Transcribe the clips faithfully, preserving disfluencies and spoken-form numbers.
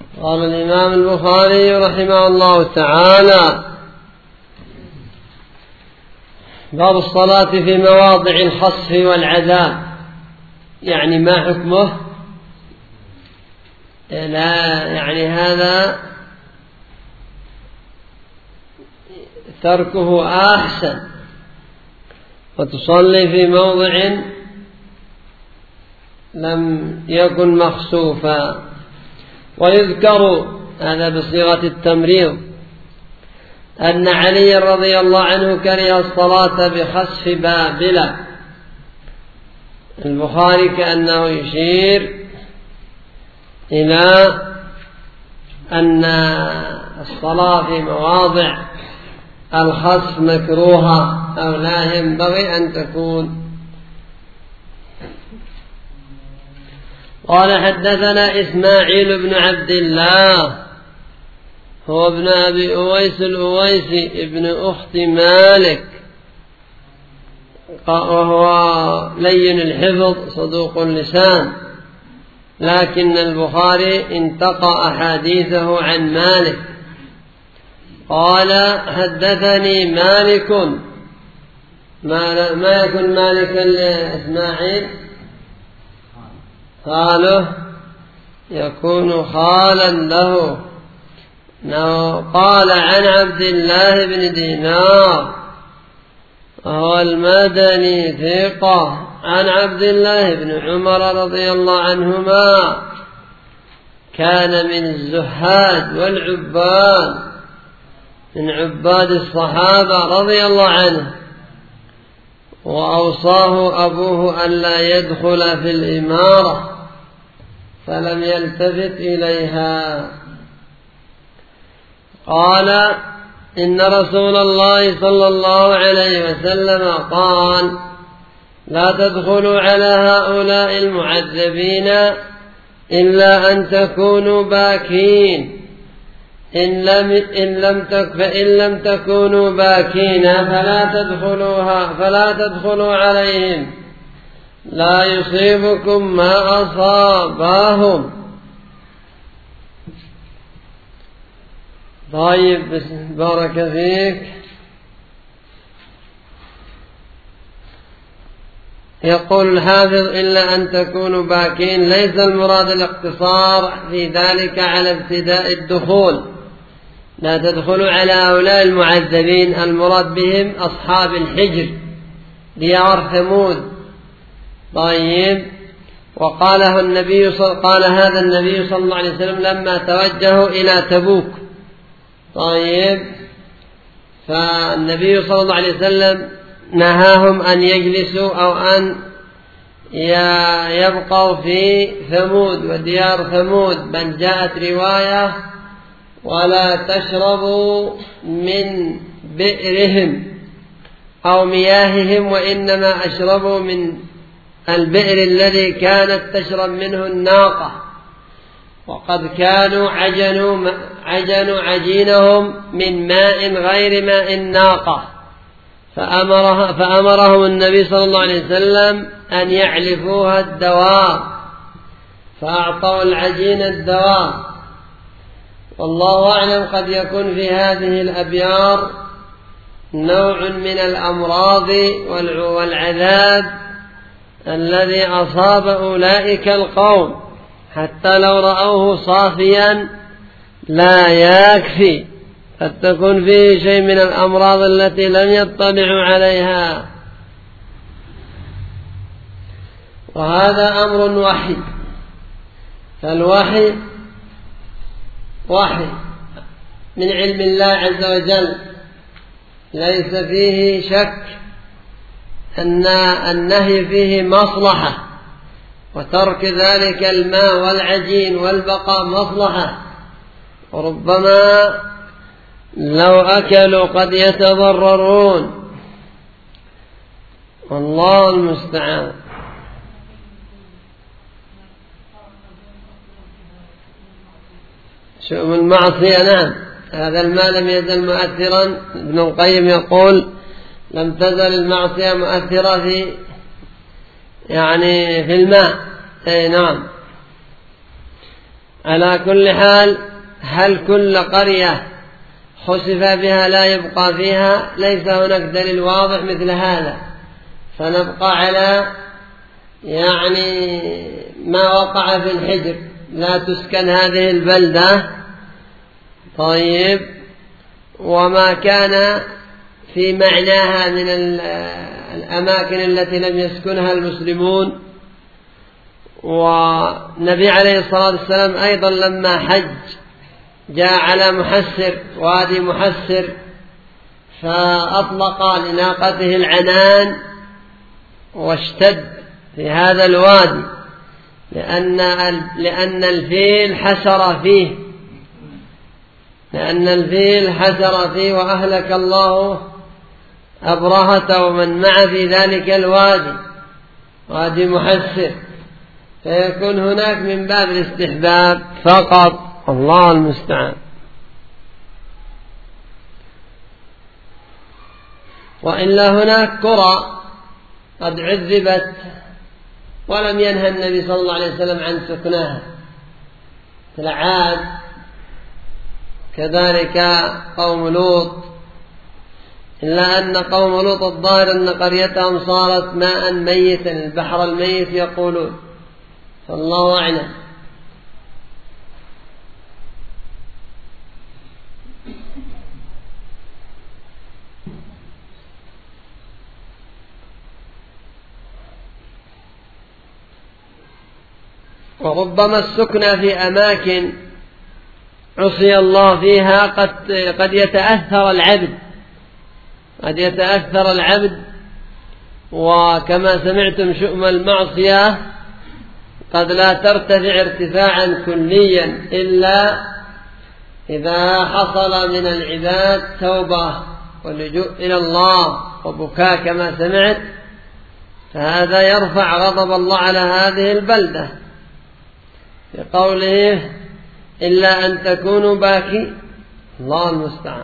قال الإمام البخاري رحمه الله تعالى: باب الصلاة في مواضع الخصف والعذاب. يعني ما حكمه؟ لا يعني هذا تركه أحسن، وتصلي في موضع لم يكن مخسوفا. ويذكر هذا بصيغة التمريض أن علي رضي الله عنه كره الصلاة بخسف بابلة. البخاري كأنه يشير إلى أن الصلاة في مواضع الخسف مكروهة أو لا ينبغي أن تكون. قال: حدثنا إسماعيل بن عبد الله هو ابن أبي أويس الأويسي ابن أخت مالك، وهو لين الحفظ صدوق اللسان، لكن البخاري انتقى أحاديثه عن مالك. قال: حدثني مالك. ما, ما يكون مالك لإسماعيل؟ خاله، يكون خالا له. قال: عن عبد الله بن دينار وهو المدني ثقة، عن عبد الله بن عمر رضي الله عنهما، كان من الزهاد والعباد، من عباد الصحابة رضي الله عنه، وأوصاه أبوه ألا يدخل في الإمارة فلم يلتفت إليها. قال: إن رسول الله صلى الله عليه وسلم قال: لا تدخلوا على هؤلاء المعذبين إلا أن تكونوا باكين، إن لم, إن لم تك فإن لم تكونوا باكين فلا تدخلوها فلا تدخلوا عليهم، لا يصيبكم ما أصابهم. طيب، بارك فيك. يقول الحافظ: إلا أن تكونوا باكين، ليس المراد الاقتصار في ذلك على ابتداء الدخول. لا تدخلوا على هؤلاء المعذبين، المراد بهم أصحاب الحجر ديار ثمود. طيب، وقاله النبي صل... قال هذا النبي صلى الله عليه وسلم لما توجهوا إلى تبوك. طيب، فالنبي صلى الله عليه وسلم نهاهم أن يجلسوا أو أن يبقوا في ثمود وديار ثمود، بل جاءت رواية: ولا تشربوا من بئرهم أو مياههم، وإنما أشربوا من البئر الذي كانت تشرب منه الناقة، وقد كانوا عجنوا, عجنوا عجينهم من ماء غير ماء الناقة، فأمره فأمرهم النبي صلى الله عليه وسلم أن يعلفوها الدواب، فأعطوا العجين الدواب. والله أعلم، قد يكون في هذه الأبيار نوع من الأمراض والعذاب الذي أصاب أولئك القوم، حتى لو رأوه صافيا لا يكفي، قد تكون فيه شيء من الأمراض التي لم يطلعوا عليها. وهذا أمر وحي، فالوحي وحي من علم الله عز وجل، ليس فيه شك أن النهي فيه مصلحة، وترك ذلك الماء والعجين والبقاء مصلحة، وربما لو أكلوا قد يتضررون، والله المستعان. شؤم المعصية، نعم، هذا الماء لم يزل مؤثرا. ابن القيم يقول: لم تزل المعصية مؤثرة في يعني في الماء. أي نعم. على كل حال، هل كل قرية خسف بها لا يبقى فيها؟ ليس هناك دليل واضح مثل هذا، فنبقى على يعني ما وقع في الحجر، لا تسكن هذه البلدة. طيب، وما كان في معناها من الأماكن التي لم يسكنها المسلمون. والنبي عليه الصلاة والسلام أيضا لما حج جاء على محسر، وادي محسر، فأطلق لناقته العنان واشتد في هذا الوادي، لأن لأن الفيل حسر فيه لأن الفيل حسر فيه وأهلك الله أبرهة ومن معه في ذلك الوادي، وادي محسر، فيكون هناك من باب الاستحباب فقط، الله المستعان. وإلا هناك قرى قد عذبت ولم ينهى النبي صلى الله عليه وسلم عن سكنها، مثل عاد، كذلك قوم لوط، إلا أن قوم لوط الظاهر أن قريتهم صارت ماء ميتا، البحر الميت يقولون، فالله أعلم. وربما السكن في أماكن عصي الله فيها قد قد يتأثر العبد قد يتأثر العبد وكما سمعتم شؤم المعصية قد لا ترتفع ارتفاعا كليا إلا إذا حصل من العباد توبة واللجوء إلى الله وبكاء كما سمعت، فهذا يرفع غضب الله على هذه البلدة بقوله إلا أن تكونوا باكي، الله المستعان.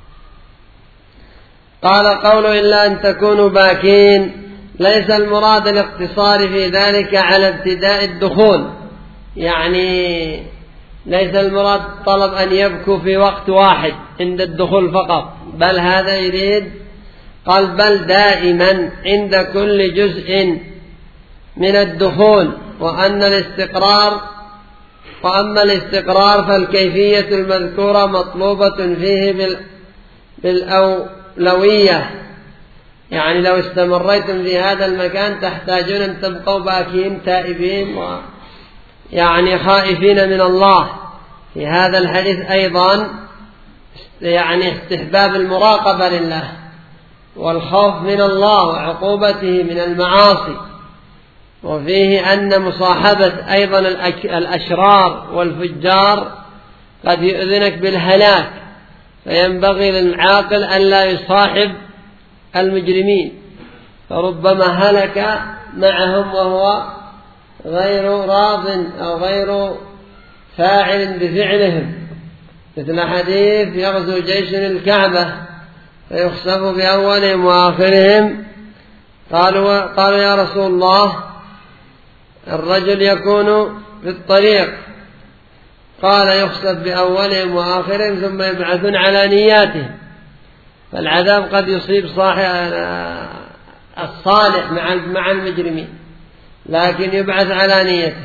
قال قوله إلا أن تكونوا باكين ليس المراد الاقتصار في ذلك على ابتداء الدخول، يعني ليس المراد طلب أن يبكوا في وقت واحد عند الدخول فقط، بل هذا يريد قال بل دائما عند كل جزء من الدخول. وأن الاستقرار وأما الاستقرار فالكيفية المذكورة مطلوبة فيه بالأولوية، يعني لو استمريتم في هذا المكان تحتاجون أن تبقوا باكين تائبين ويعني خائفين من الله. في هذا الحديث أيضا يعني استحباب المراقبة لله والخوف من الله وعقوبته من المعاصي، وفيه أن مصاحبة أيضا الأشرار والفجار قد يؤذنك بالهلاك، فينبغي للعاقل أن لا يصاحب المجرمين، فربما هلك معهم وهو غير راض أو غير فاعل بفعلهم، مثل حديث يغزو جيش الكعبة فيخسف بأولهم وآخرهم، قالوا, قالوا يا رسول الله الرجل يكون في الطريق، قال يخسف بأولهم وآخرهم ثم يبعثون على نياتهم، فالعذاب قد يصيب صاحب الصالح مع المجرمين لكن يبعث على نيته.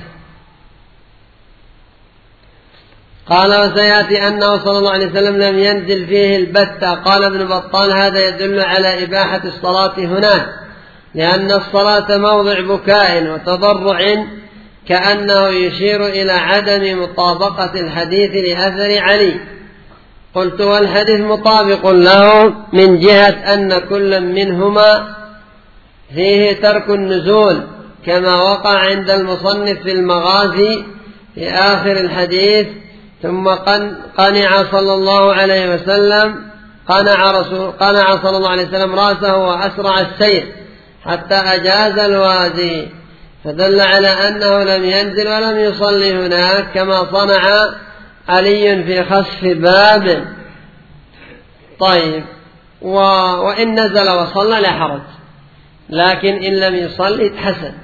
قال وسيأتي أنه صلى الله عليه وسلم لم ينزل فيه البتة. قال ابن بطال هذا يدل على إباحة الصلاة هناك، لأن الصلاة موضع بكاء وتضرع، كأنه يشير إلى عدم مطابقة الحديث لأثر علي. قلت والحديث مطابق له من جهة أن كل منهما فيه ترك النزول، كما وقع عند المصنف في المغازي في آخر الحديث، ثم قنع صلى الله عليه وسلم قنع, رسول قنع صلى الله عليه وسلم رأسه وأسرع السير حتى أجاز الوادي، فدل على أنه لم ينزل ولم يصلي هناك كما صنع علي في خسف باب. طيب، و... وإن نزل وصلى لا حرج، لكن إن لم يصلي حسن.